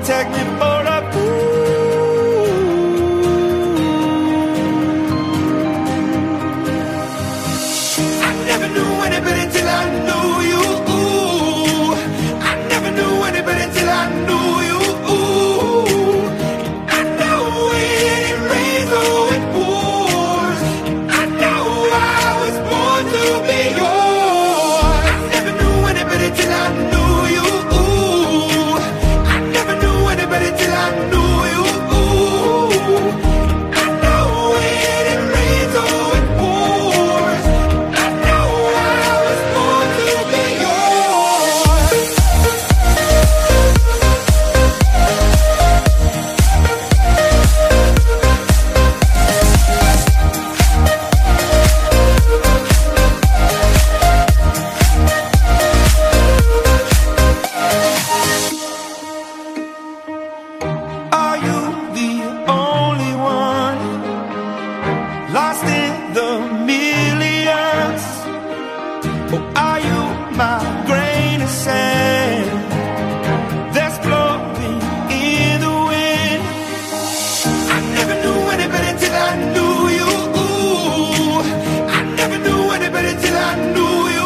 protect me for a fool. I never knew anybody till I knew you. I never knew anybody till I knew you. I know when it rains or it pours. I know I was born to be yours. I never knew anybody till I knew you. I never knew anybody till I knew you. I know when it rains or it pours. I know I was born to be yours. Are you the only one lost in the millions? Or are you my grain of sand that's blowing in the wind? I never knew anybody till I knew you. I never knew anybody till I knew you.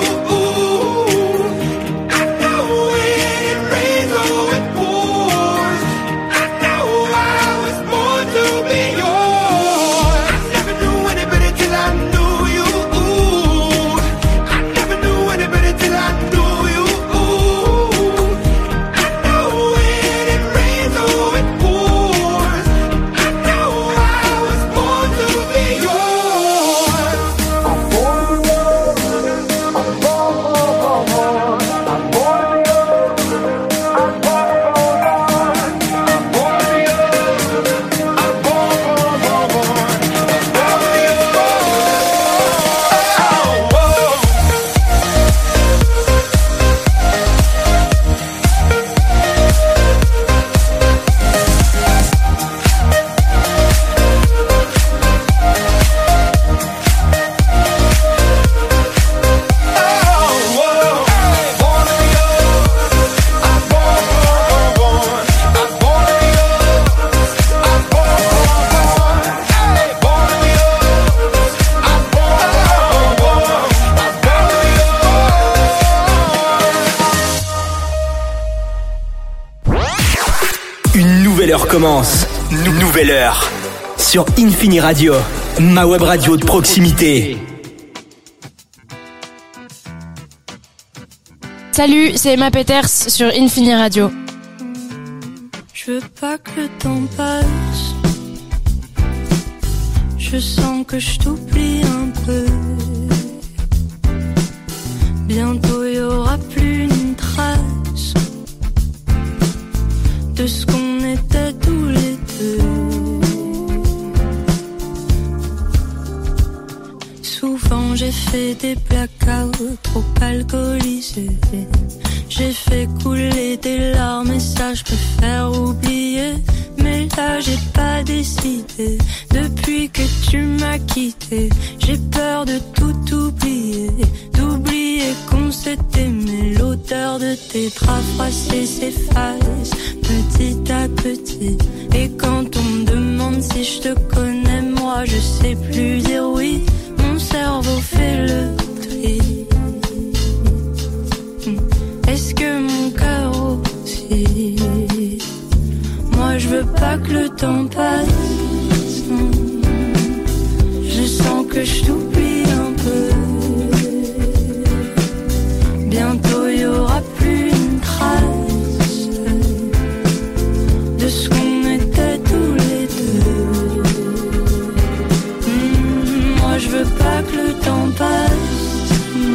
I know when it rains or it pours. I know I was born to be yours. I never knew anybody till I knew you. I never knew anybody till I knew you. I know when it rains or it pours. I know I was born to be yours. I'm born to yours. I'm born to yours. I'm born to yours. I'm born to Une nouvelle heure commence. Nouvelle heure. Sur Infini Radio, ma web radio de proximité. Salut, c'est Emma Peters sur Infini Radio. Je veux pas que le temps passe. Je sens que je t'oublie un peu. Bientôt y aura plus une trace de ce qu'on était tous les deux. Souvent j'ai fait des blackouts trop alcoolisés. J'ai fait couler des larmes et ça je préfère oublier. Mais là j'ai pas décidé. Depuis que tu m'as quitté, j'ai peur de tout oublier. D'oublier qu'on s'est aimé. L'odeur de tes draps froissés s'efface petit à petit. Et quand on me demande si je te connais, moi je sais plus dire oui. Mon cerveau fait le tri. Est-ce que mon cœur aussi? Moi je veux pas que le temps passe. Je sens que je t'oublie un peu. Bientôt y aura plus une trace de ce qu'on était tous les deux. Moi je veux pas que le temps passe.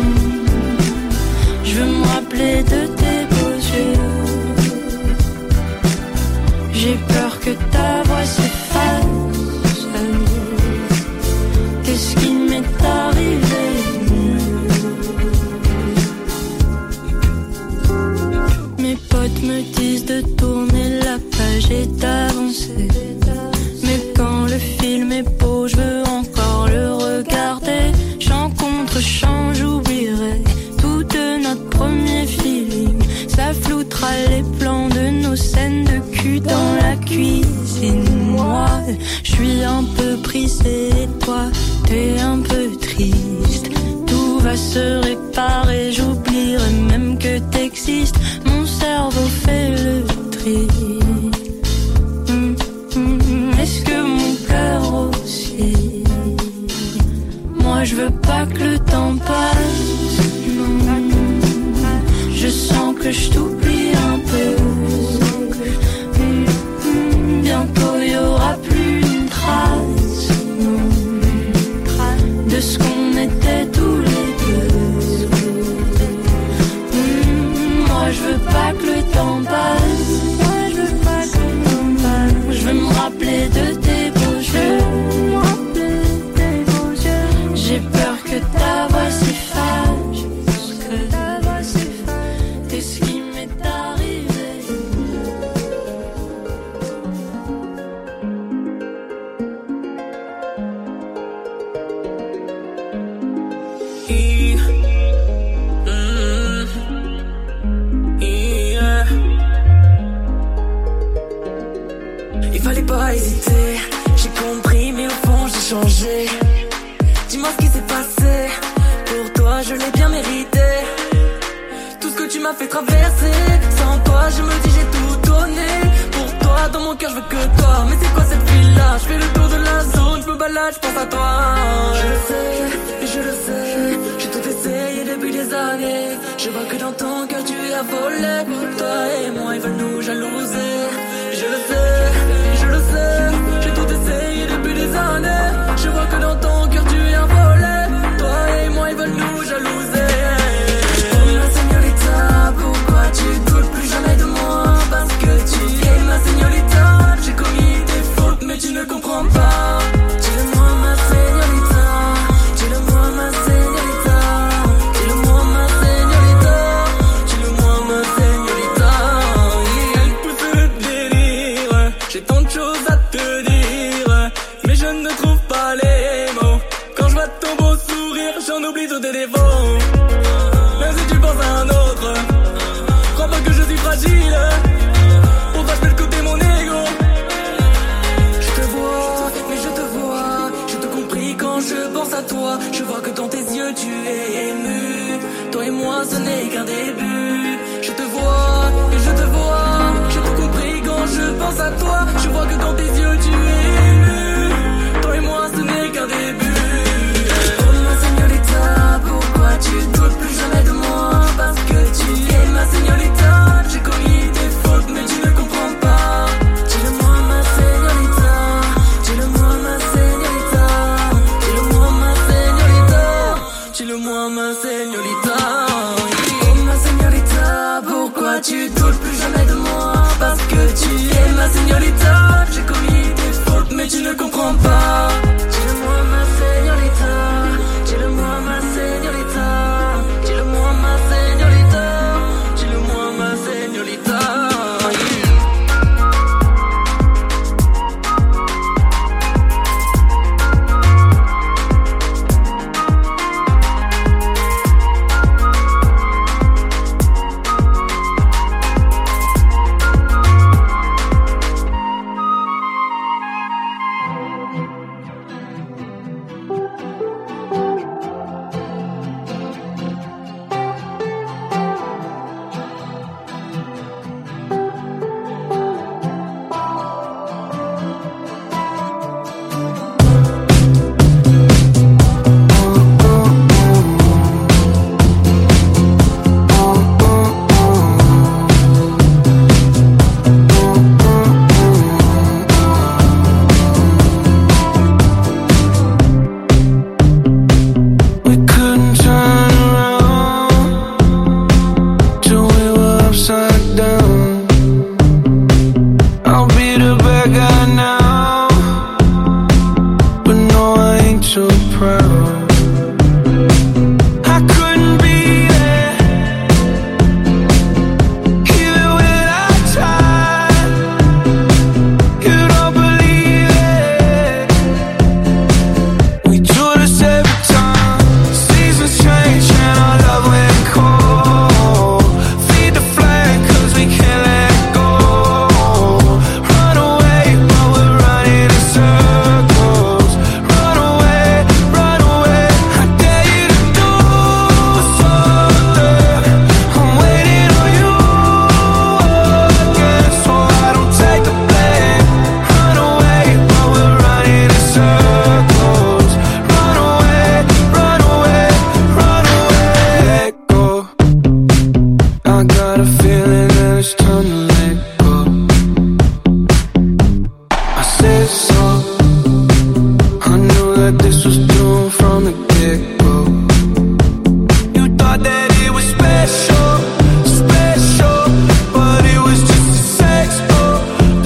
Je veux me rappeler de tes beaux yeux. J'ai peur que ta voix s'efface. Qu'est-ce qui m'est racontera les plans de nos scènes de cul dans la cuisine. Moi, je suis un peu brisée et toi, t'es un peu triste. Tout va se réparer, j'oublierai même que t'existes. Mon cerveau fait le tri. Est-ce que mon cœur aussi? Moi je veux pas que le temps passe, non. Je sens que je t'oublie un peu. Bientôt y aura plus une trace, non, de ce qu'on était tous les deux. Moi je veux pas que le temps passe. Moi je veux pas que le temps passe. Je veux me rappeler de tes beaux yeux. J'ai peur que ta voix s'efface, que ta voix s'efface de ce qui m'est arrivé. Il fallait pas hésiter, j'ai compris mais au fond j'ai changé. Dis-moi ce qui s'est passé, pour toi je l'ai bien mérité. Tout ce que tu m'as fait traverser, sans toi je me dis j'ai tout donné. Pour toi dans mon cœur je veux que toi. Mais c'est quoi cette ville-là? Je fais le tour de la zone, je me balade, je pense à toi. Je le sais, et je le sais, j'ai tout essayé depuis des années. Je vois que dans ton cœur tu es affolé. Toi et moi ils veulent nous jalouser. Je le sais, et je le sais, j'ai tout essayé depuis des années. Je vois que dans ton cœur tu es affolé. Toi et moi ils veulent nous jalouser. Oh ma señorita, pourquoi tu doutes plus jamais de moi? Parce que tu es ma señorita. J'ai commis des fautes mais tu ne comprends pas. Dis-le-moi ma señorita, dis-le-moi ma señorita, dis-le-moi ma señorita, dis-le-moi ma señorita. Elle pousse le délire, j'ai tant de choses à te dire, mais je ne trouve pas les mots. Quand je vois ton beau sourire, j'en oublie tous tes défauts. Même si tu penses à un autre, crois pas que je suis fragile. Pour toi je peux écouter mon ego. Je te vois, mais je te vois. J'ai tout compris quand je pense à toi. Je vois que dans tes yeux tu es ému. Toi et moi ce n'est qu'un début. Je te vois, et je te vois. J'ai tout compris quand je pense à toi. Je vois que dans tes yeux tu es ému. Toi et moi ce n'est qu'un début. Oh ma señorita, pourquoi tu doutes plus jamais de moi? Parce que tu es ma señorita. J'ai commis des fautes mais tu ne comprends pas. Dis-le-moi ma señorita, dis-le-moi ma señorita, dis-le-moi ma señorita, dis-le-moi ma señorita. Oh ma señorita, pourquoi tu doutes plus jamais de moi? Parce que tu es ma señorita. J'ai commis des fautes mais tu ne comprends pas. Dis-le-moi ma señorita, dis-le-moi ma señorita, dis-le-moi ma señorita, dis-le-moi ma señorita. it's time to let go. I said so. I knew that this was doomed from the get-go. You thought that it was special, special, but it was just a sex door,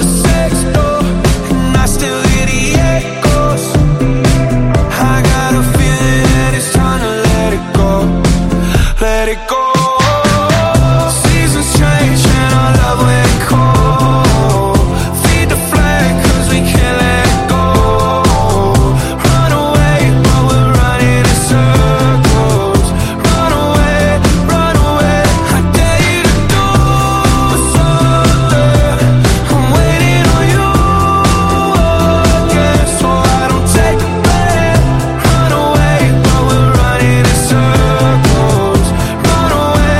and I still hear the echoes. I got a feeling that it's time to let it go, let it go. Seasons change and our love went cold. Feed the flag 'cause we can't let it go. Run away, but we're running in circles. Run away, I dare you to do something. I'm waiting on you again, so I don't take the blame. Run away, but we're running in circles. Run away,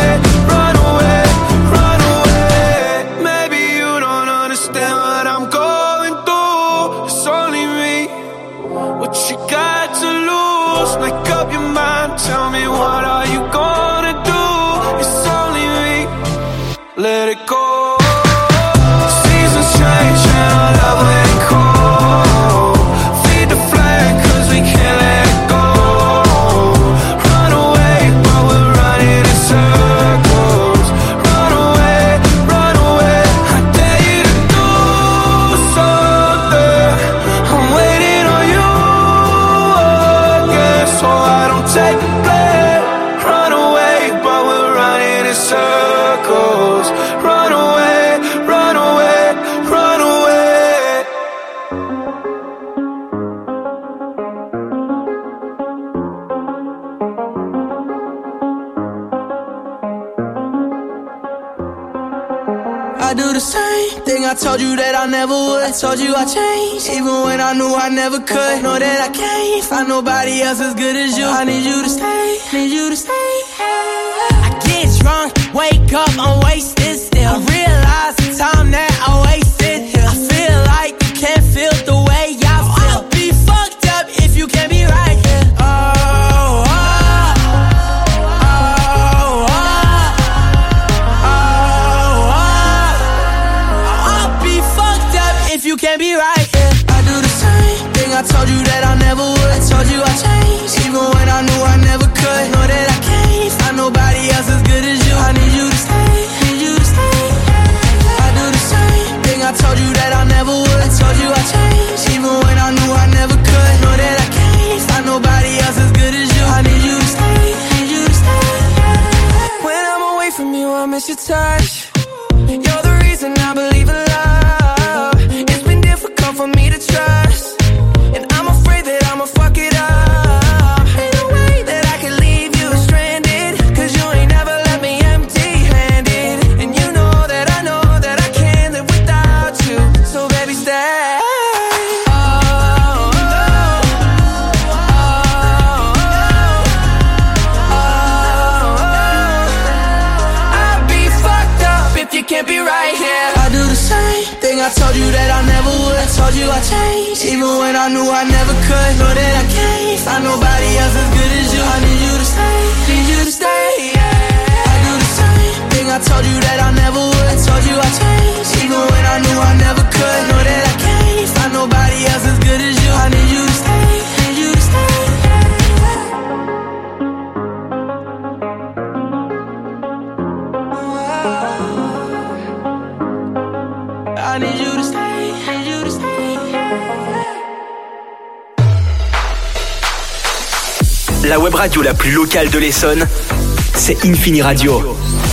maybe you don't understand what I'm going through. It's only me. What you got to lose? Make up your mind, tell me what are you gonna do? It's only me. Let it go. Seasons change and our love went cold. Feed the flag 'cause we can't let it go. Run away, but we're running in circles. Run away, I dare you to do something. I'm waiting on you again, so I don't take the blame. Run away, but we're running in circles. Run away, run away. I do the same thing I told you that I never would. I told you I changed, even when I knew I never could. Know that I can't find nobody else as good as you. I need you to stay, I get drunk, wake up, I'm wasted still. I realize the time that I wasted here. I feel like you can't feel the way I feel. I'll be fucked up if you can't be right here. You can't be right here. I do the same thing I told you that I never would. I told you I changed, even when I knew I never could. Know that I can't find nobody else as good as you. I need you to stay, I do the same thing I told you that I never would. I told you I changed, even when I knew I never could. Know that I can't find nobody else as good as you. I need you to stay, When I'm away from you, I miss your touch. You're the reason I believe in love. For me to trust, and I'm afraid that I'ma fuck it up. Ain't no way that I can leave you stranded, 'cause you ain't never left me empty-handed. And you know that I can't live without you. So baby, stay. I'd be fucked up if you can't be right here. I do the same thing I told you that I never would. I told you I changed, even when I knew I never could. Know that I can't find nobody else as good as you. I need you to stay, I do the same thing I told you that I never would. I told you I changed, even when I knew I never could. Know that I can't find nobody else as good as you. I need you to stay, I need you to stay. La web radio la plus locale de l'Essonne, c'est Infini Radio.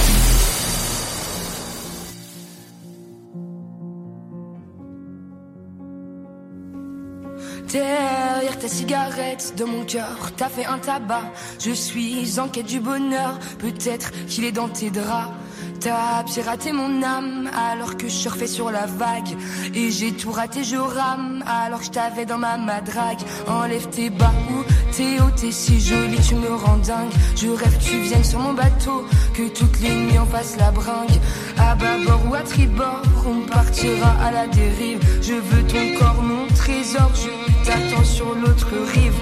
Derrière ta cigarette, de mon cœur, t'as fait un tabac. Je suis en quête du bonheur, peut-être qu'il est dans tes draps. T'as piraté mon âme alors que je surfais sur la vague. Et j'ai tout raté, je rame alors que je t'avais dans ma madrague. Enlève tes bas ou tes hauts, t'es si jolie, tu me rends dingue. Je rêve que tu viennes sur mon bateau, que toutes les nuits on fasse la bringue. À bâbord ou à tribord, on partira à la dérive. Je veux ton corps, mon trésor, je t'attends sur l'autre rive.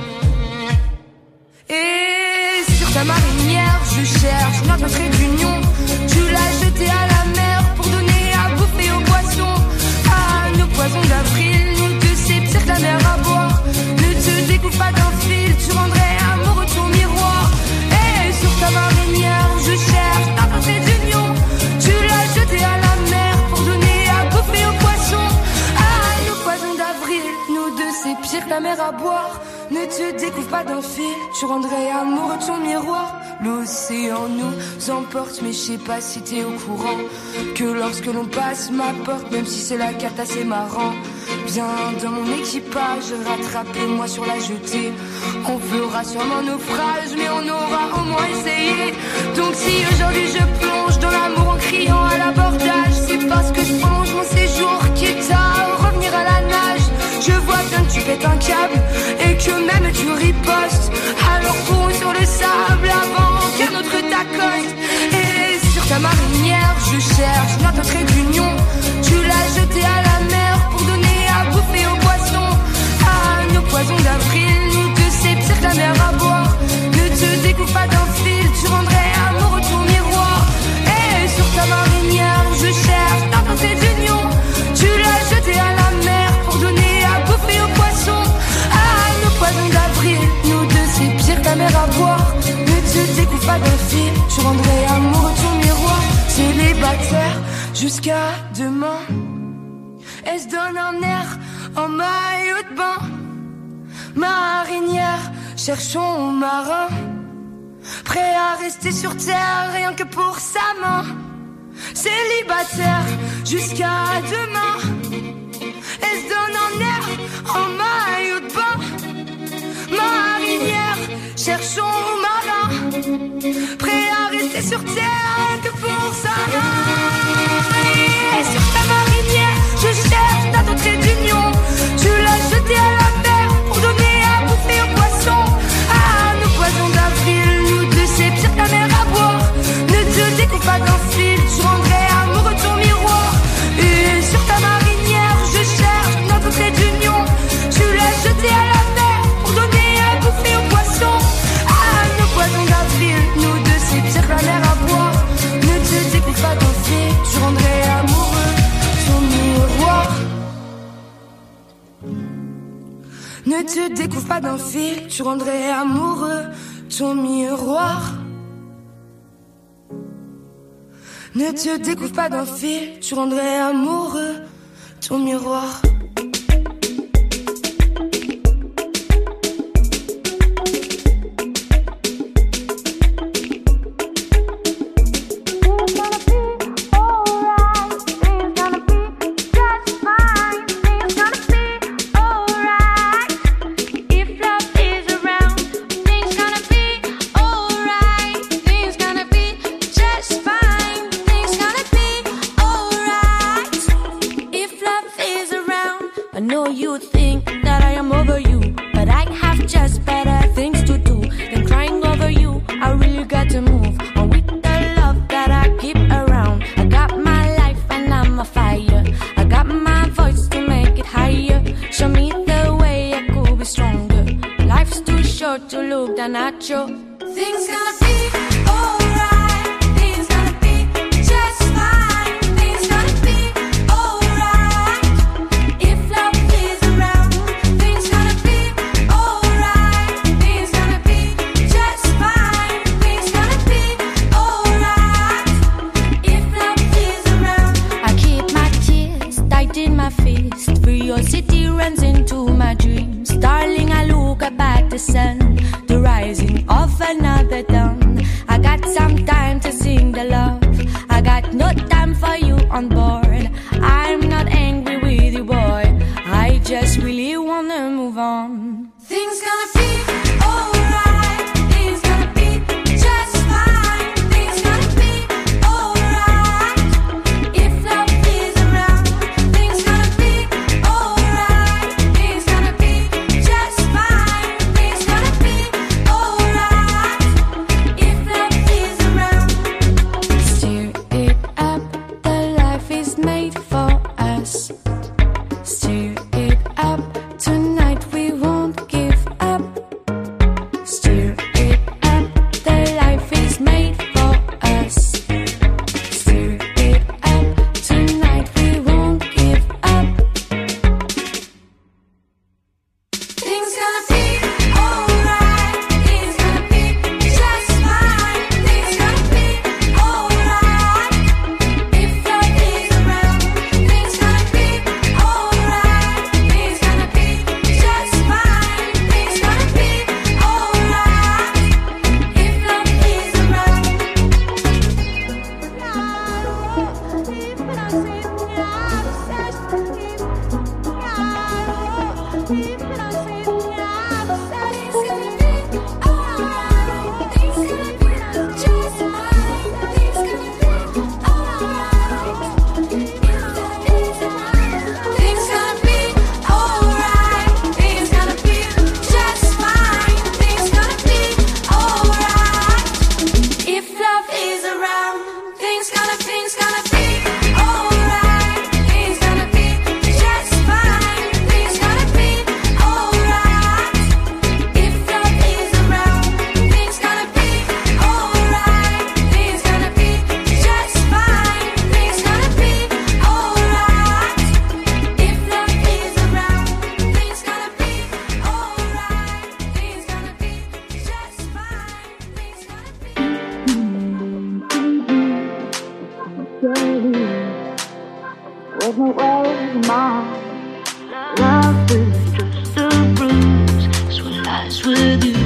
Et sur ta marinière, je cherche notre trait d'union. Tu l'as jeté à la mer pour de ta mère à boire. Ne te découvre pas d'un fil, tu rendrais amoureux de ton miroir. L'océan nous emporte, mais je sais pas si t'es au courant que lorsque l'on passe ma porte, même si c'est la cata, c'est marrant. Viens dans mon équipage, rattrapez-moi sur la jetée. On fera sûrement naufrage, mais on aura au moins essayé. Donc si aujourd'hui je plonge dans l'amour en criant à l'abordage, c'est parce que je prolonge mon séjour, quitte à revenir à la nage. Je vois bien que tu pètes un câble et que même tu ripostes. Alors cours sur le sable avant qu'un autre t'accoste. Et sur ta marinière, je cherche notre trait d'union. Tu l'as jeté à la mer pour donner à bouffer aux poissons. À nos poisons d'avril, nous deux c'est pire que la mer à boire. Ne te découpe pas d'un fil, tu rendrais amoureux de ton miroir. Et sur ta marinière, je cherche notre trait d'union. Tu l'as jeté à la mer pour donner à bouffer aux poissons. À nos poisons d'avril, nous deux c'est pire que la mer à boire. Ne te découvre pas d'un fil, tu rendrais amoureux de ton miroir. Célibataire jusqu'à demain, elle se donne un air en maillot de bain. Marinière, cherchons marin, prêt à rester sur terre rien que pour sa main. Célibataire jusqu'à demain, elle se donne un air en maillot de bain. Marinière, cherchons marin, prêt à rester sur terre que pour sa main. Et sur ta marinière, je cherche ta trait d'union. Tu l'as jeté à la mer pour donner à bouffer aux poissons. À nos poisons d'avril, nous deux c'est pire que la mer à boire. Ne te découpe pas d'un fil, tu rendrais amoureux de ton miroir. Et sur ta marinière, je cherche notre trait d'union. Tu l'as jeté à la mer pour donner à bouffer aux poissons. À nos poisons d'avril, nous deux c'est pire que la mer à boire. Ne te découpe pas d'un fil, tu rendrais amoureux de ton miroir. Ne te découvre pas d'un fil, tu rendrais amoureux ton miroir. Ne te découvre pas d'un fil, tu rendrais amoureux ton miroir. Is take me away from mine. Love is just a bruise, so it lies with you.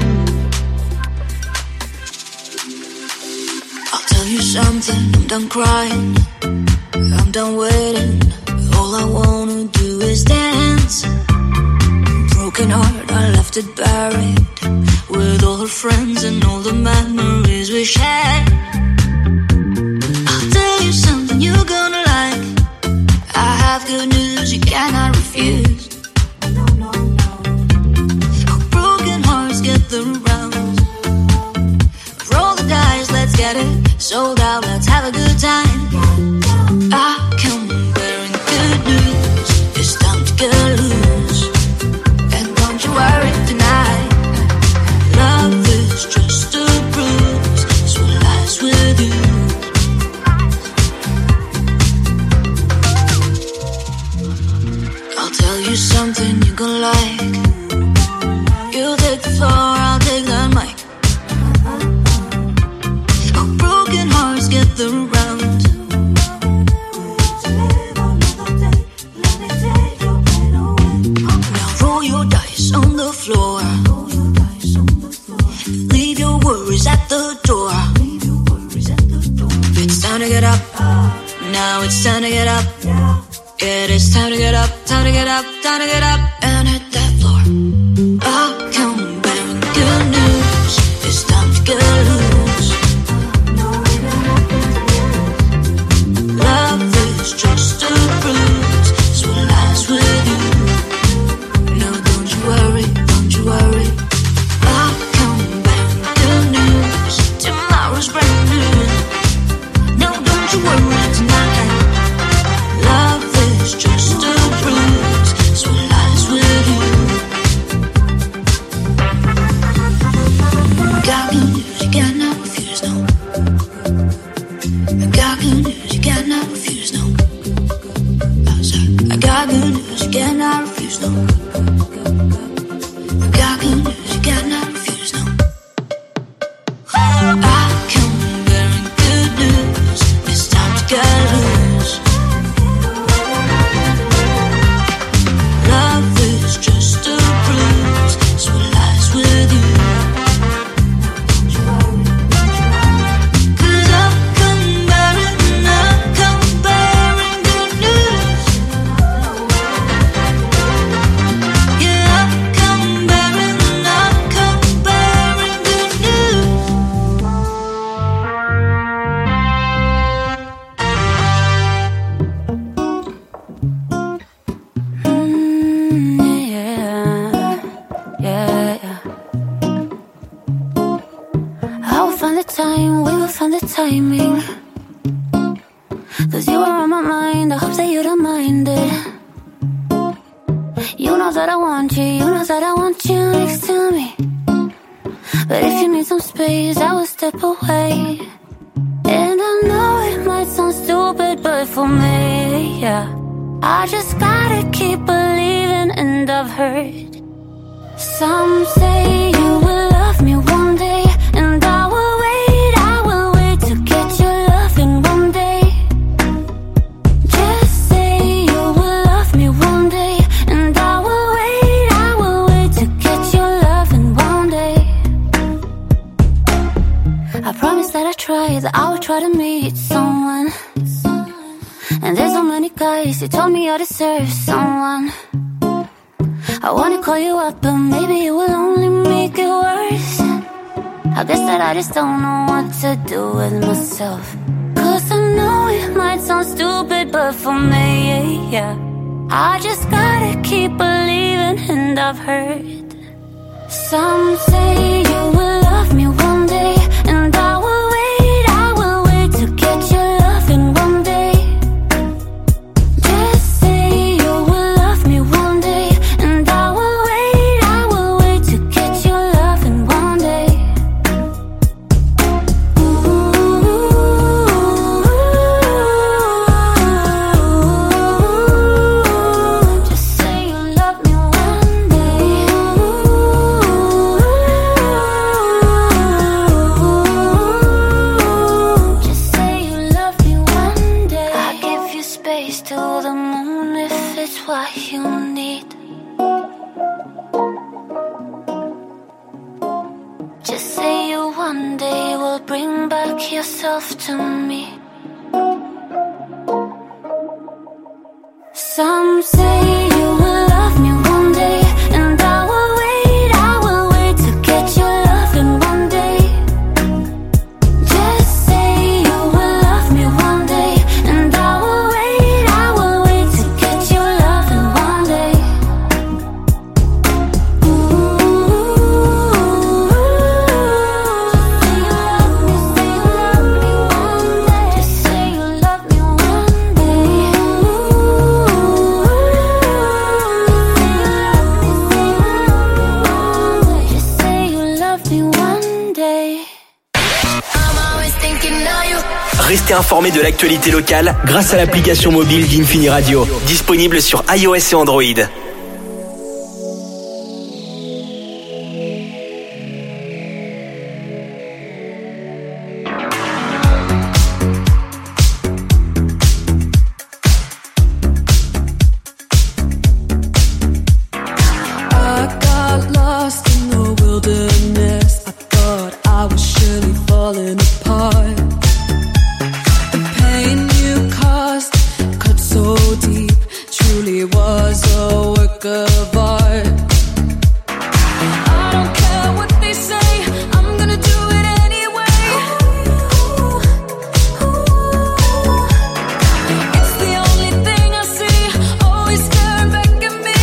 I'll tell you something, I'm done crying, I'm done waiting. All I wanna do is dance. Broken heart, I left it buried with all her friends and all the memories we shared. I'll tell you something you're gonna like. I have good news you cannot refuse. Oh, broken hearts get the rounds. Roll the dice, let's get it sold out, let's have a good time. I come bearing good news, it's time to get loose. And don't you worry tonight, love is just a bruise, so it lies with you. I'll tell you something you're gonna like. You take the floor, I'll take the mic. Oh, broken hearts get the round. Now roll your dice on the floor. Leave your worries at the door. It's time to get up. Now it's time to get up. It is time to get up, time to get up, time to get up and hit that floor. I'll come bearing good news, it's time to get loose. Love is just a bruise, so it lies with you. No, don't you worry, don't you worry. I'll come bearing good news, tomorrow's brand new. No, don't you worry tonight. Love is just a bruise, so it lies with you. Got good news, you cannot refuse, no. I got good news, you cannot refuse, no. I got good news, you cannot refuse, no. I got good news, you cannot refuse, no. I come bearing good news, it's time to get loose. Love is just a bruise, so it lies with you. 'Cause I'll come bearing good news. Yeah, I'll come bearing good news. Yeah. I will find the time, we will find the timing. 'Cause you are on my mind, I hope that you don't mind it. You know that I want you, you know that I want you next to me. But if you need some space, I will step away. And I know it might sound stupid, but for me, yeah, I just gotta keep believing. And I've heard some say you will love me one day, and I will wait to get your loving one day. Just say you will love me one day, and I will wait to get your loving one day. I promise that I try, that I will try to meet someone. And there's so many guys who told me I deserve someone. I wanna call you up, but maybe it will only make it worse. I guess that I just don't know what to do with myself. 'Cause I know it might sound stupid, but for me, yeah, I just gotta keep believing. And I've heard some say you will love me one day, and I will wait to get your loving one day. Just say you will love me one day, and I will wait to get your loving one day. Just say you love me one day. to the moon if it's what you need. Just say you one day will bring back yourself to me. Some say you will love me one day, and I will wait to get your loving one day. Just say you will love me one day, and I will wait to get your loving one day. Just say you love me one day. Just say you love me one day. I'm always thinking of you. Restez informés de l'actualité locale grâce à l'application mobile d'Infini Radio, disponible sur iOS et Android. I got lost in the wilderness. I thought I was surely falling apart. The pain you caused cut so deep, truly was a work of art. I don't care what they say, I'm gonna do it anyway. It's the only thing I see, always staring back at me.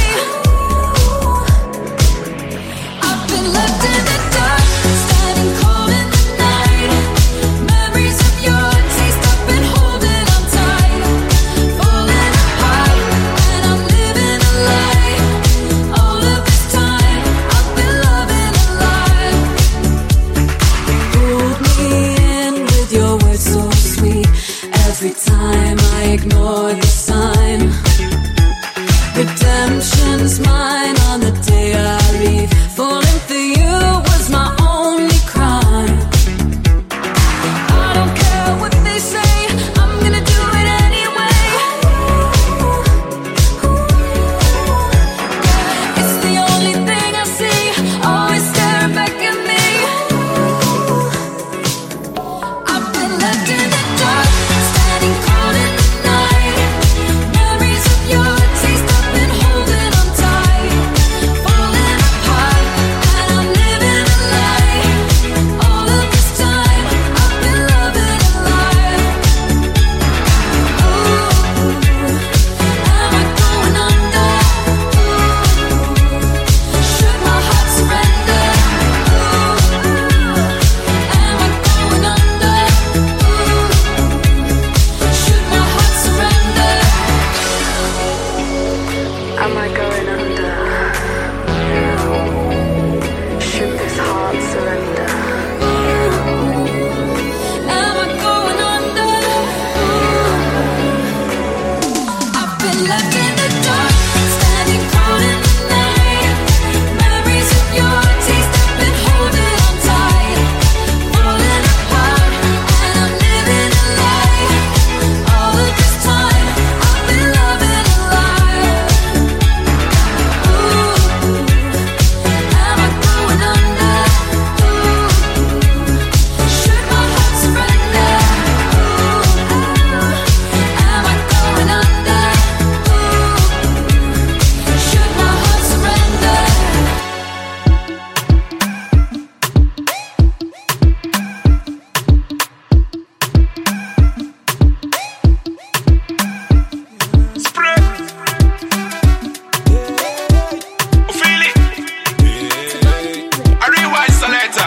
I've been left in the dark, standing cold in the night. Memories of your taste, I've been holding on tight. Falling apart, and I'm living a lie. All of this time, I've been loving a lie. Pulled me in with your words so sweet. Every time I ignore the sign. Redemption's mine on the day I leave. Falling for you was my only crime. I don't care what they say, I'm gonna do it anyway. It's the only thing I see, always staring back at me. I've been left in the dark, standing cold in the night. Memories of your taste, I've been holding on tight. Falling apart, and I'm living a lie. All of this time, I've been loving a lie. Ooh, am I going under? Should my heart surrender? Am I going under? Should my heart surrender? Am I going under? Should this heart surrender? Am I going under? I've been left in the dark, standing cold in the night. Memories of your taste, I've been holding on tight. Falling apart, and I'm living a lie. All of this time, I've been loving a lie. Am I going under? Should my heart surrender? Am I going under? Should my heart surrender? Spread. Feel it. I rewind selector.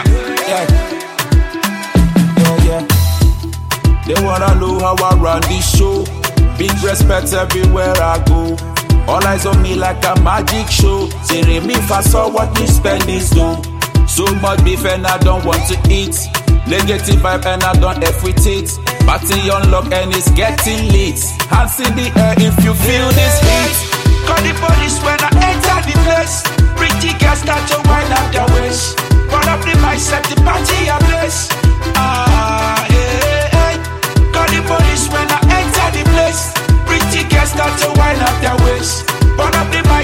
Yeah. They wanna know how I run this show. Big respect everywhere I go. All eyes on me like a magic show. Say me if I saw what you spend this do. So much beef and I don't want to eat. Negative vibe and I don't F with it. Party on lock and it's getting late. Hands in the air if you feel this heat. Call the police when I enter the place. Pretty girls start to wind up their waist. Run up the mic, set the party ablaze. Call the police when I enter the place. Pretty girls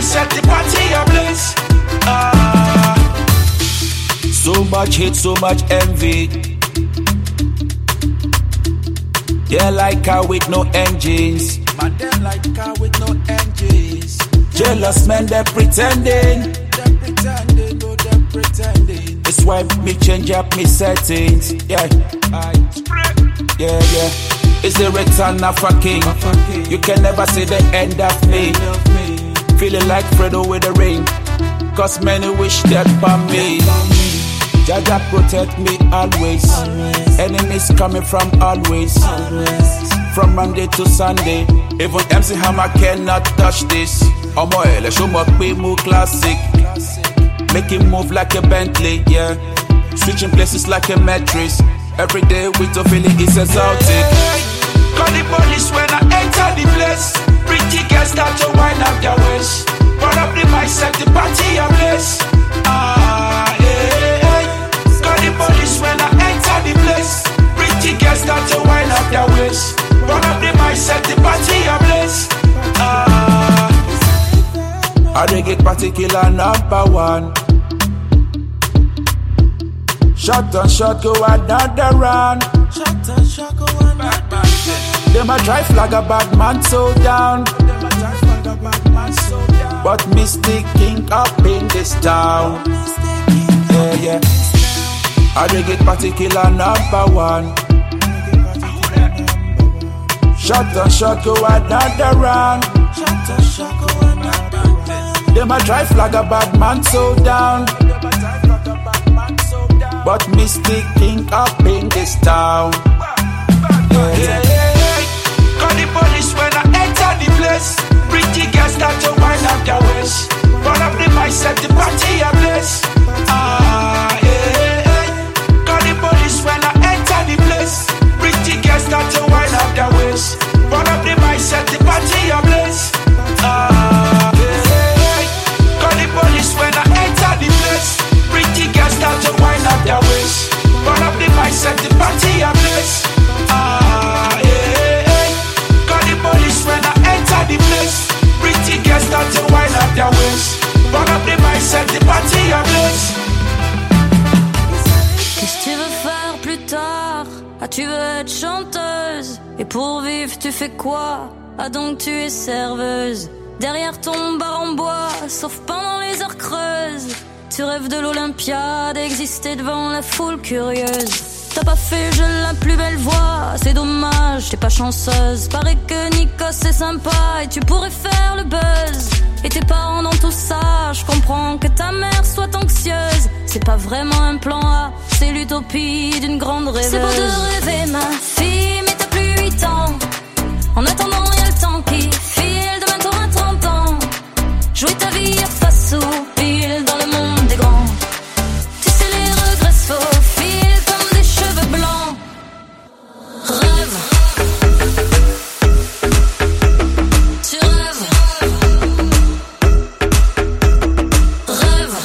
set the party ablaze. So much hate, so much envy. They like car with no engines. Man, they like car with no engines. Jealous men, they're pretending. They're pretending, no, they're pretending. That's why me change up me settings. Yeah, yeah. It's the return of a king. You can never see the end of me. Feeling like Fredo with the ring. Cause many wish that for me. Jaja protect me always. Enemies coming from always. From Monday to Sunday. Even MC Hammer cannot touch this. Omoe, le show must be more classic. Make it move like a Bentley, yeah. Switching places like a mattress. Every day with a feeling is exotic. Call the police when I enter the place. Pretty girls start to wind up their waist. Burn up the mic, set the party ablaze. Call the police when I enter the place. Pretty girls start to wind up their waist. Burn up the mic, set the party ablaze. I dey get particular number one. Shot on shot, go another round. Shot on shot, go another round. Them a try flag a bad man so down. But Mystic King up in this town. Yeah. I dey get particular number one. Shot on shot, go another round. Shot on shot, go another round. Them a try flag a bad man so down. But Mystic King up in this town. Yeah. Call the police when I enter the place. Pretty girls start to wind up their waist. Run up the mic, set the party ablaze. Call the police when I enter the place. Pretty girls start to wind up their waist. Run up the mic, set the party ablaze. Call the police when I enter the place. Pretty girls start to wind up their waist. Run up the mic, set the party ablaze. Call the police when I enter the place. Pretty girls start to wind up their waist. Run up the mic, set the party ablaze. Qu'est-ce que tu veux faire plus tard? Ah, tu veux être chanteuse? Et pour vivre, tu fais quoi? Ah, donc tu es serveuse. Derrière ton bar en bois, sauf pendant les heures creuses. Tu rêves de l'Olympia, d'exister devant la foule curieuse. T'as pas fait le jeu la plus belle voix, c'est dommage, t'es pas chanceuse. Paraît que Nikos c'est sympa et tu pourrais faire le buzz. Et tes parents dans tout ça, je comprends que ta mère soit anxieuse. C'est pas vraiment un plan A, c'est l'utopie d'une grande rêveuse. C'est beau de rêver ma fille, mais t'as plus 8 ans. En attendant y'a le temps qui file, demain t'auras 30 ans. Jouer ta vie à face ou pile dans le monde des grands. Tu sais les regrets se faufilent comme des cheveux blancs. Rêve. Tu rêves. Rêve.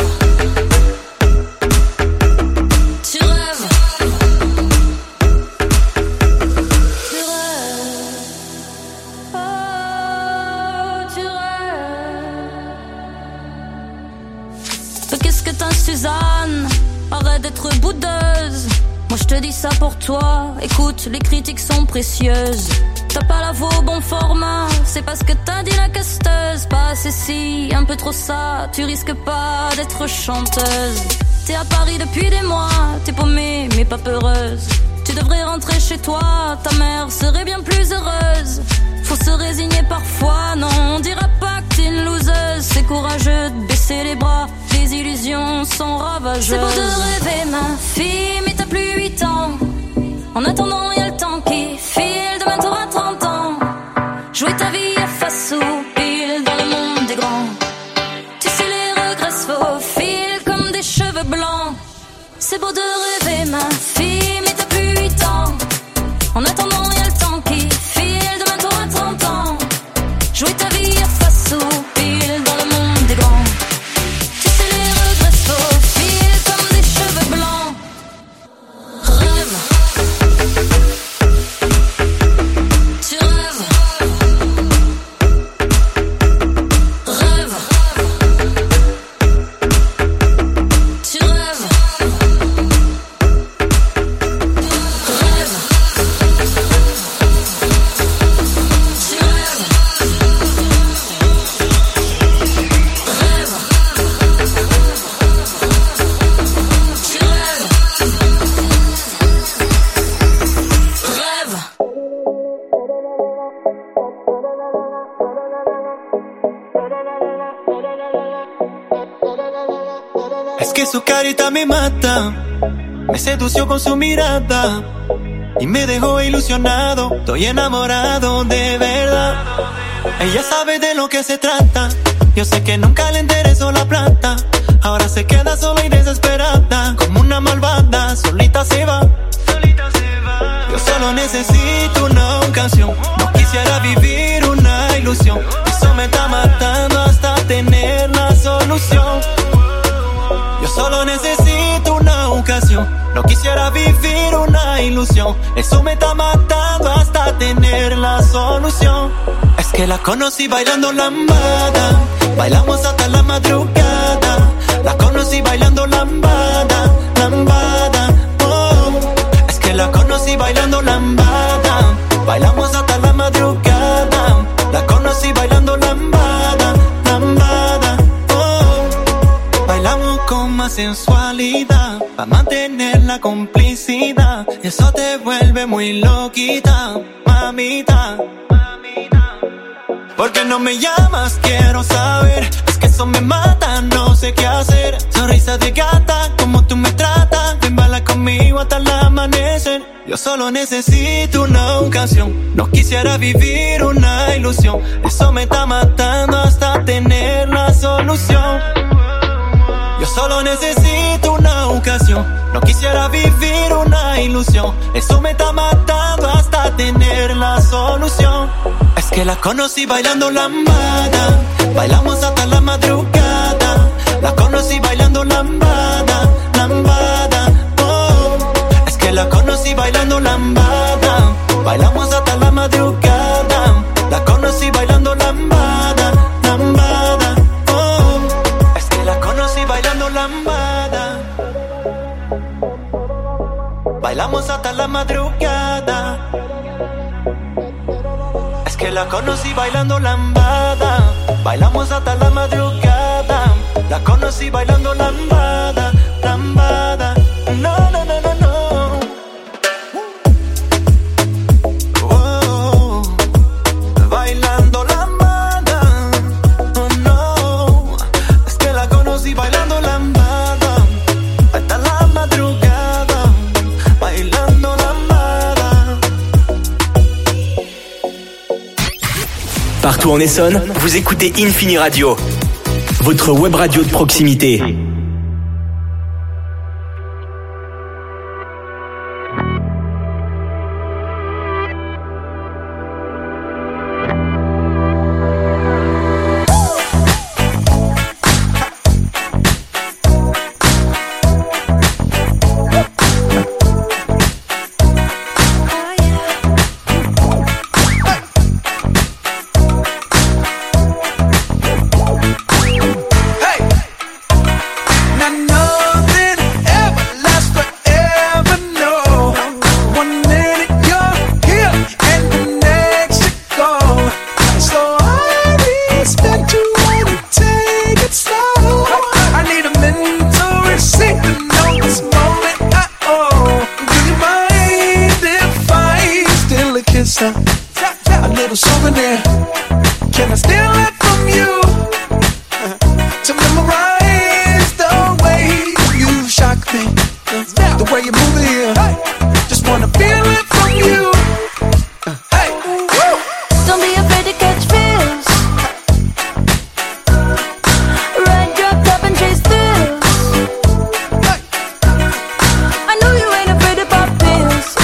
Tu rêves. Tu rêves. Oh, tu rêves. Mais qu'est-ce que t'as, Suzanne? Arrête d'être boudeuse. Moi je te dis ça pour toi. Écoute, les critiques sont précieuses. T'as pas la voix au bon format, c'est parce que t'as dit la casteuse. Pas assez si, un peu trop ça. Tu risques pas d'être chanteuse. T'es à Paris depuis des mois. T'es paumée mais pas peureuse. Tu devrais rentrer chez toi. Ta mère serait bien plus heureuse. Faut se résigner parfois, non, on dira pas que t'es une loseuse. C'est courageux de baisser les bras, les illusions sont ravageuses. C'est beau de rêver ma fille, mais t'as plus 8 ans. En attendant y'a le temps qui file, demain t'auras 30 ans. Jouer ta vie à face ou pile dans le monde des grands. Tu sais les regrets se faufilent comme des cheveux blancs. C'est beau de rêver ma fille, mais t'as plus 8 ans. En attendant y'a le temps qui file, demain t'auras 30 ans. Jouer ta vie à face ou pile dans le monde des grands. Tu sais les regrets se faufilent comme des cheveux blancs. Rêve. Tu rêves. Rêve. Es que su carita me mata, me sedució con su mirada y me dejó ilusionado. Estoy enamorado de verdad. Ella sabe de lo que se trata. Yo sé que nunca le interesó la plata. Ahora se queda sola y desesperada, como una malvada, solita se va. Yo solo necesito una ocasión. No quisiera vivir una ilusión. Eso me está matando hasta tener la solución. Yo solo necesito una ocasión. No quisiera vivir una ilusión. Eso me está matando hasta tener la solución. Es que la conocí bailando lambada. Bailamos hasta la madrugada. La conocí bailando lambada, lambada, oh. Es que la conocí bailando lambada. Bailamos hasta la madrugada. La conocí bailando lambada, lambada, oh. Bailamos con más sensualidad para mantener la complicidad. Eso te vuelve muy loquita, mamita. ¿Por qué no me llamas? Quiero saber. Es que eso me mata, no sé qué hacer. Sonrisa de gata, como tú me tratas. Ven, baila conmigo hasta el amanecer. Yo solo necesito una ocasión. No quisiera vivir una ilusión. Eso me está matando hasta tener la solución. Yo solo necesito una ocasión. No quisiera vivir una ilusión. Eso me está matando hasta tener la solución. Es que la conocí bailando lambada. Bailamos hasta la madrugada. La conocí bailando lambada, lambada, oh. Es que la conocí bailando lambada. Bailamos hasta la madrugada. La conocí bailando lambada, lambada, oh. Es que la conocí bailando lambada. Bailamos hasta la madrugada. Es que la conocí bailando lambada. Bailamos hasta la madrugada. La conocí bailando lambada, lambada. No, no, no, no, no. Oh, bailando lambada. Oh, no. Es que la conocí bailando lambada. Hasta la madrugada. Bailando lambada. Partout en Essonne, vous écoutez Infini Radio, votre web radio de proximité. A little souvenir. Can I steal it from you? To memorize the way you shock me, the way you move it here. Just wanna feel it from you. Hey, don't be afraid to catch feels. Ride your cup and chase thrills. I know you ain't afraid to pop pills.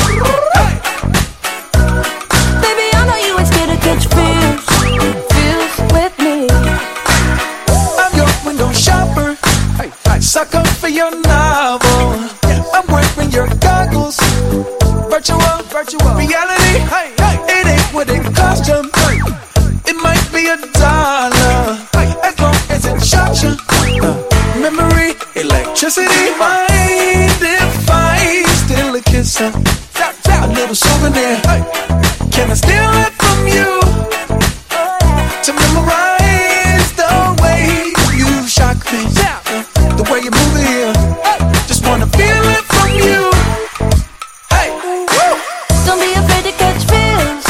Baby, I know you ain't scared to catch feels. Feels with me. I'm your window shopper, sucker for your novel. I'm wearing your goggles. Virtual reality. It ain't what it cost you. It might be $1 as long as it shocks you. Memory, electricity. Mind if I steal a kiss? A little souvenir. Can I steal it from you? To memorize the way you shock me, the way you move it here. Just wanna feel it from you. Hey, don't be afraid to catch feels.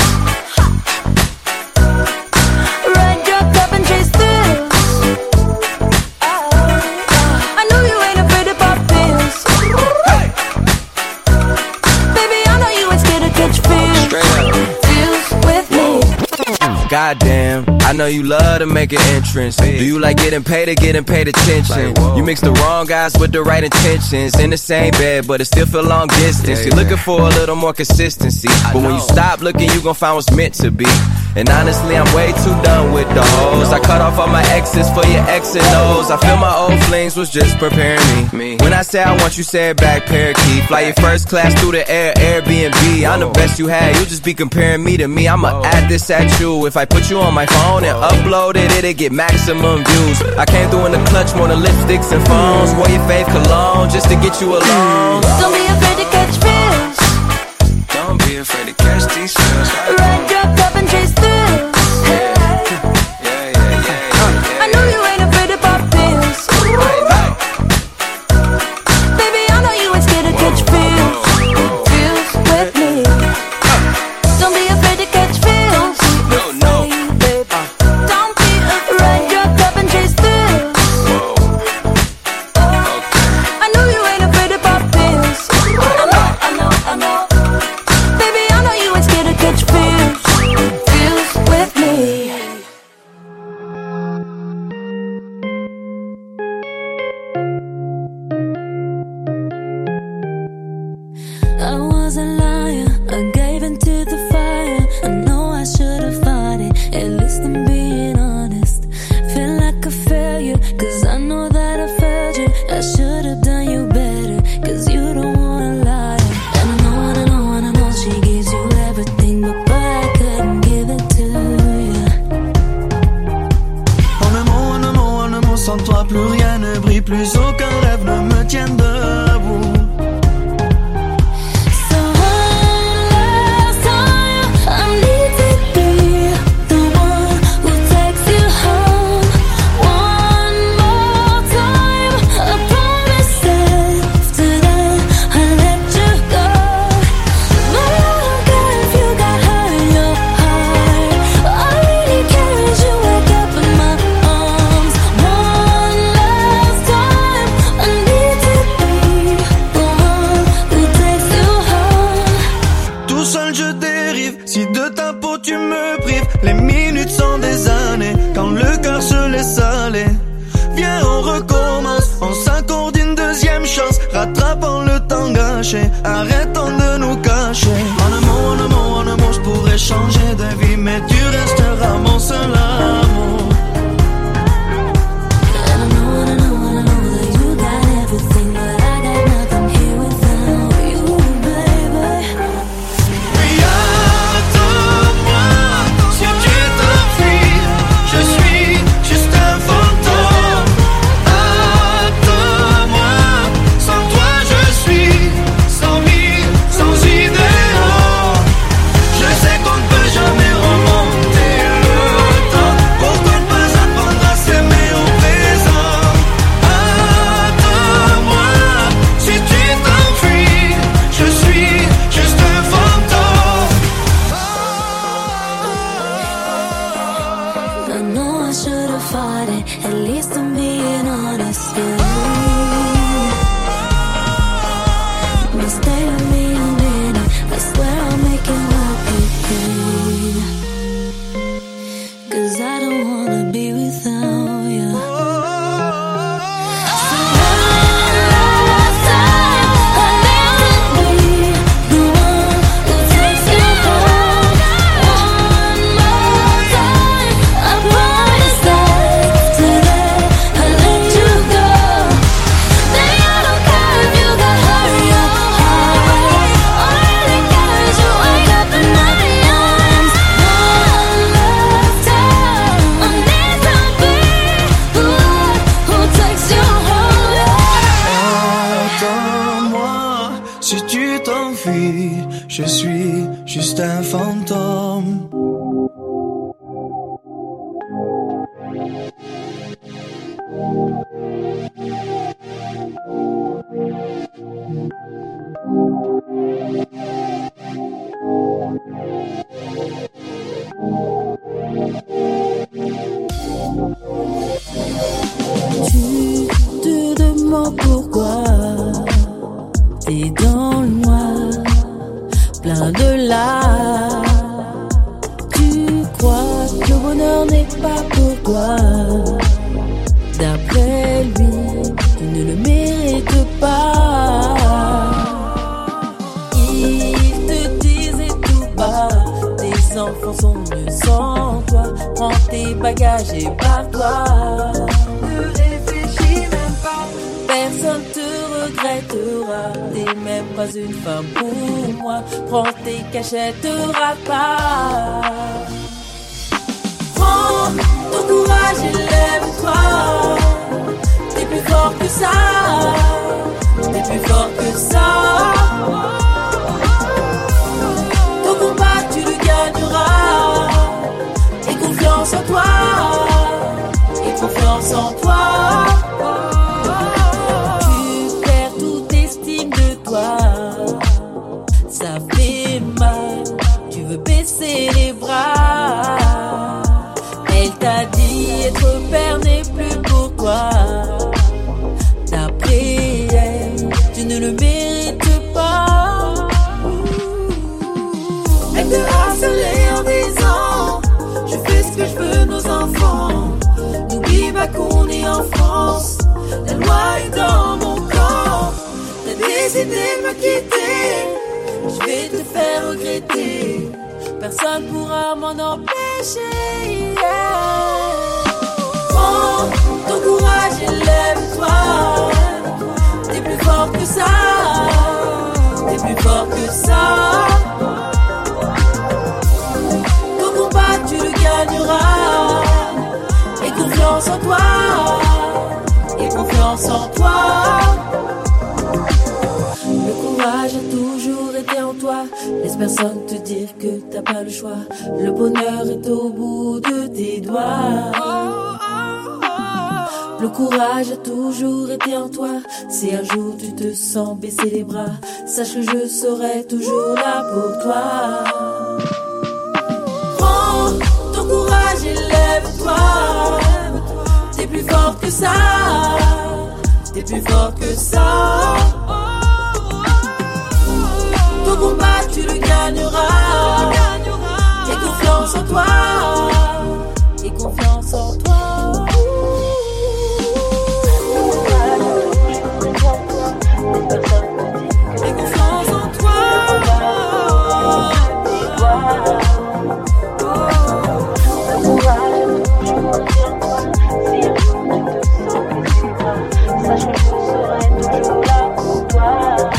Ride your cup and chase thrills. I know you ain't afraid goddamn, I know you love to make an entrance. Do you like getting paid or getting paid attention? You mix the wrong guys with the right intentions. In the same bed, but it still feel long distance. You're looking for a little more consistency, but when you stop looking, you gon' find what's meant to be. And honestly, I'm way too done with the hoes. I cut off all my exes for your X and O's. I feel my old flings was just preparing me. When I say I want you, say it back, parakeet. Fly your first class through the air, Airbnb. I'm the best you had, you just be comparing me to me. I'ma add this at you. If I put you on my phone and upload it, it'll get maximum views. I came through in the clutch more than lipsticks and phones. Wore your fave cologne just to get you alone. Don't be afraid to catch fish. Don't be afraid to catch these fish. Ride, drop, top and chase through. I know you ain't afraid to pop pills. Baby, I know you ain't scared to catch feels. Feels with me. Don't be afraid to catch feels. No. Don't be afraid, drop, top and chase through. I know you ain't afraid to pop pills. I know. Baby, I know you ain't scared to catch feels. Feels with me. I was a liar, I gave into the fire. I know I should've fought it, at least I'm being honest. Feel like a failure, cause I know that I failed you. I should've done you better, cause you don't wanna lie. And I know she gives you everything, but boy, I couldn't give it to you. En un mot, sans toi plus rien ne brille, plus aucun rêve ne me tient debout. Rattrapons le temps gâché, arrêtons de nous cacher. En un mot, je pourrais changer de vie, mais tu resteras mon seul amour. Je suis juste un fantôme. Tu te demandes pourquoi t'es dans le noir, plein de larmes. Tu crois que n'est pas pour toi. D'après lui, tu ne le mérites pas. Il te disait tout bas, tes enfants sont mieux sans toi. Prends tes bagages et barre-toi. Ne réfléchis même pas, personne te regrettera. T'es même pas une femme pour moi. Prends tes cachettes, te rate pas. Prends ton courage et lève-toi. T'es plus fort que ça. T'es plus fort que ça. Ton combat tu le gagneras. Et confiance en toi. Et confiance en toi. Tu perds toute estime de toi. Ça fait mal. Tu veux baisser les bras. Elle t'a dit être père n'est plus pour toi. D'après elle, tu ne le mérites pas. Elle te harcelait en disant je fais ce que je veux nos enfants. N'oublie pas qu'on est en France. La loi est dans mon corps. T'as décidé de me quitter. Je vais te faire regretter. Personne pourra m'en empêcher. Prends ton courage et lève-toi. T'es plus fort que ça. T'es plus fort que ça. Ton combat tu le gagneras. Et confiance en toi. Et confiance en toi. Le courage a toujours été en toi. Laisse personne te dire que t'as pas le choix. Le bonheur est au bout de tes doigts. Le courage a toujours été en toi. Si un jour tu te sens baisser les bras, sache que je serai toujours là pour toi. Prends ton courage et lève-toi. T'es plus fort que ça. T'es plus fort que ça. Ton combat tu le gagneras. Et confiance en toi. Et confiance en toi. Et confiance en toi. Sache que je serai toujours là pour toi.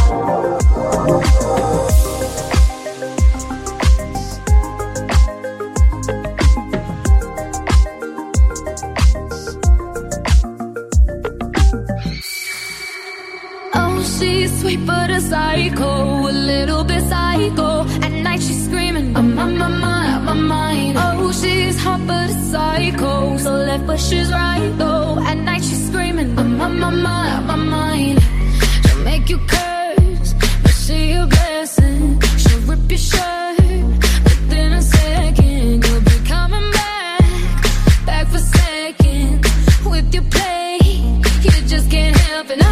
Sweet but a psycho, a little bit psycho. At night she's screaming, I'm on my mind. Oh, she's hot but a psycho, so left but she's right though. At night she's screaming, I'm on my mind. She'll make you curse, but she a blessing. She'll rip your shirt within a second. You'll be coming back for second. With your play, you just can't help it.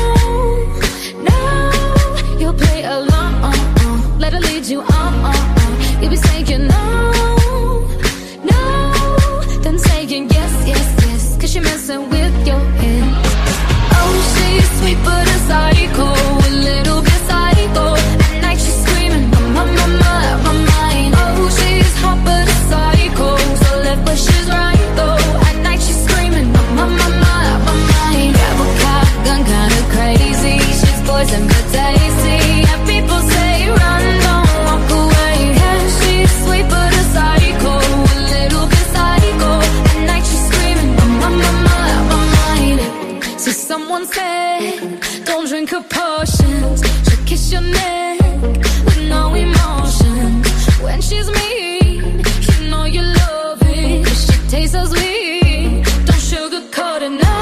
You'll play along, let her lead you on. You'll be saying no, then saying yes, cause you're messing with your head. Oh, she's sweet but a psycho, a little bit psycho. At night she's screaming, my mind. Oh, she's hot but a psycho, so left but she's right though. At night she's screaming, my mind. Grab a car, gun kinda crazy. She's poison but tasty. People say run, don't walk away. Yeah, she's sweet but a psycho, a little bit psycho. At night she's screaming, my mind. See someone said, don't drink her potions. She'll kiss your neck with no emotion. When she's mean, you know you love it. 'Cause she tastes so sweet, don't sugarcoat it, no.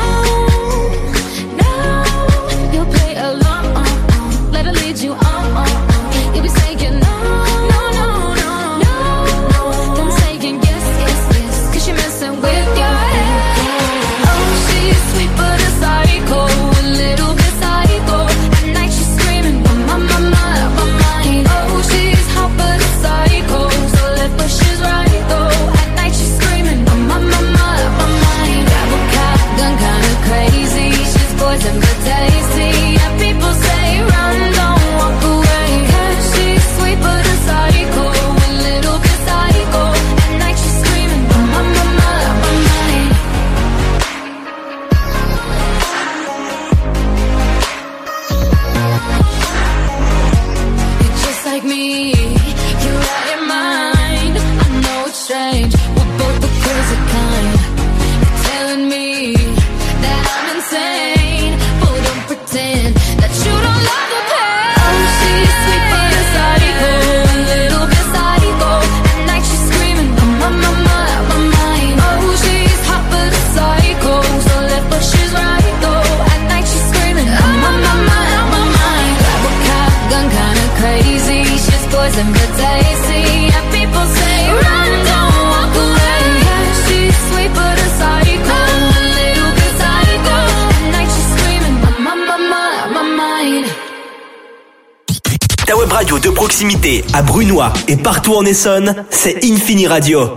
You'll play along, let her lead you on. You'll be saying no, then saying yes, cause you're messing with your head. Oh, she's sweet but a psycho, a little bit psycho. At night she's radio de proximité à Brunois et partout en Essonne, c'est Infini Radio.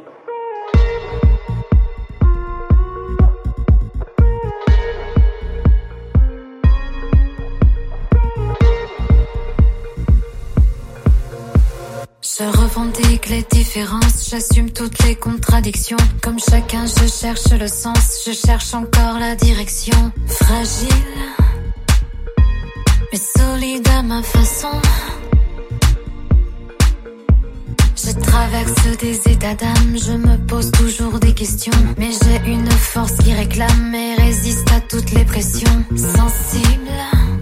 Je revendique les différences, j'assume toutes les contradictions. Comme chacun, je cherche le sens, je cherche encore la direction. Fragile, mais solide à ma façon. Je traverse des états d'âme, je me pose toujours des questions. Mais j'ai une force qui réclame et résiste à toutes les pressions. Sensible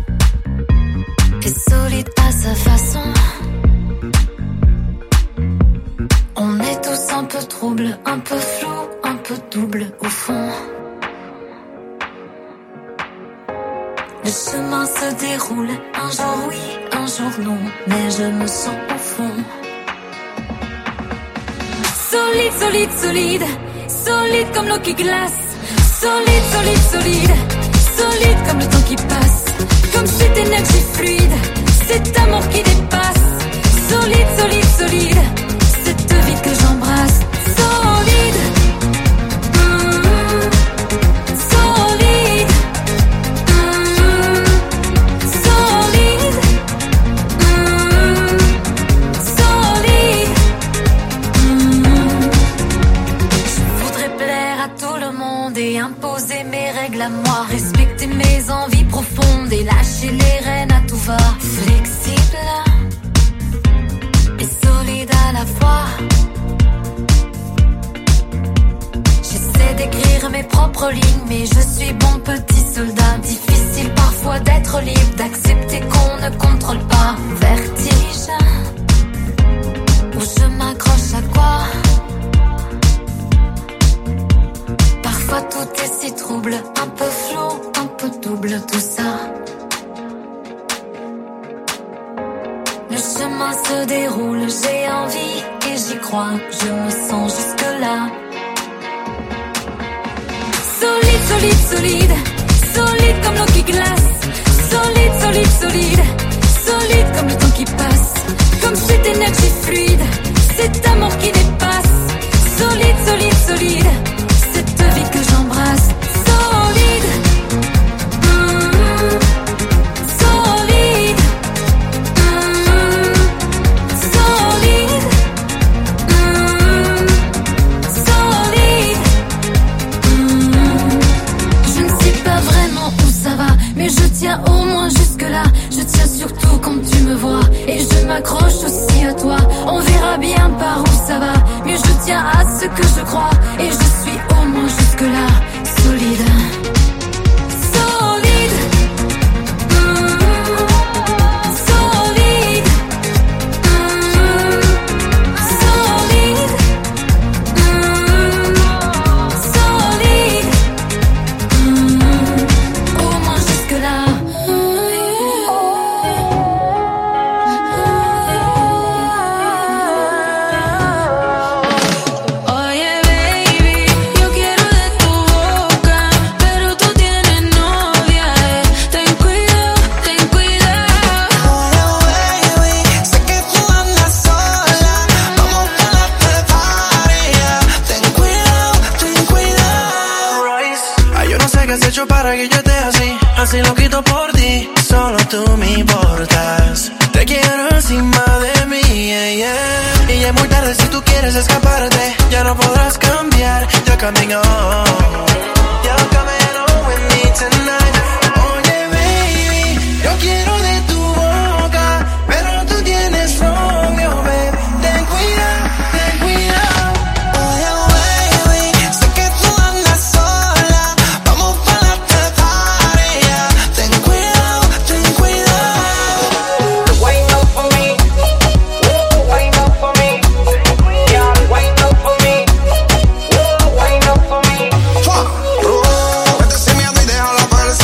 et solide à sa façon. On est tous un peu troubles, un peu flous, un peu double au fond. Le chemin se déroule, un jour oui, un jour non, mais je me sens au fond. Solide, solide, solide, solide comme l'eau qui glace. Solide, solide, solide, solide comme le temps qui passe. Comme cette énergie fluide, cet amour qui dépasse. Solide, solide, solide, cette vie que j'embrasse. Solide, solide, solide, solide. Je voudrais plaire à tout le monde et imposer mes règles à moi. Respecter mes envies profondes et lâcher les rênes à tout va. Flexible et solide à la fois. J'essaie d'écrire mes propres lignes, mais je suis bon petit soldat. Difficile parfois d'être libre, d'accepter qu'on ne contrôle pas. Vertige, où je m'accroche à quoi? Parfois tout est si trouble, un peu flou, un peu double, tout ça. Le chemin se déroule, j'ai envie et j'y crois, je me sens jusque-là. Solide, solide, solide, solide comme l'eau qui glace. Solide, solide, solide, solide comme le temps qui passe. Comme cette énergie fluide, cet amour qui dépasse. Solide, solide, solide, cette vie que j'embrasse. Solide, solide, solide, solide. Je ne sais pas vraiment où ça va, mais je tiens au moins jusque-là. Je tiens surtout quand tu me vois, et je m'accroche aussi à toi. On verra bien par où ça va, mais je tiens à ce que je crois, et je suis au moins jusque-là. Solide, solide, solide, solide, solide, au moins jusque-là. Oye baby, yo quiero de tu boca, pero tú tienes novia, ten cuidado, ten cuidado. Oye, baby, sé que tú andas sola, vamos a darte tarea. Ten cuidado. Ay, yo no sé qué has hecho para que yo esté así, así lo quito por ti. Solo tú me importas, te quiero encima de mí, yeah, yeah. Y ya es muy tarde si tú quieres escaparte, ya no podrás cambiar, you're coming on. You're coming on with me tonight. Oye, baby, yo quiero de tu boca, pero tú tienes novio, baby. Ten cuidado, ten cuidado. Oye, baby, sé que tú andas sola, vamos pa' darte tarea. Ten cuidado, ten cuidado. Wind up for me, wind up for me, yeah, wind up for me, wind up for me. Vete sin miedo y déjala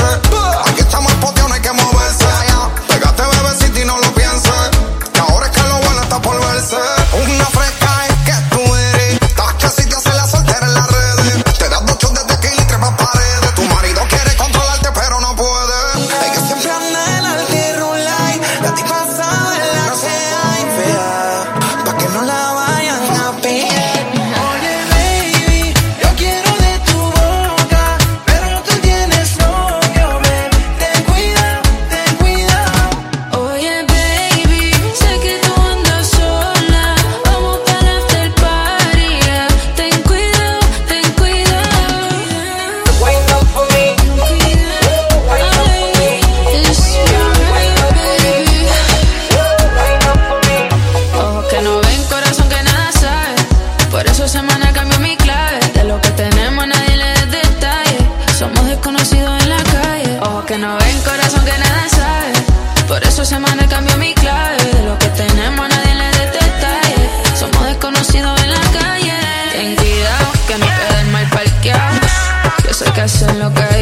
que hacen lo que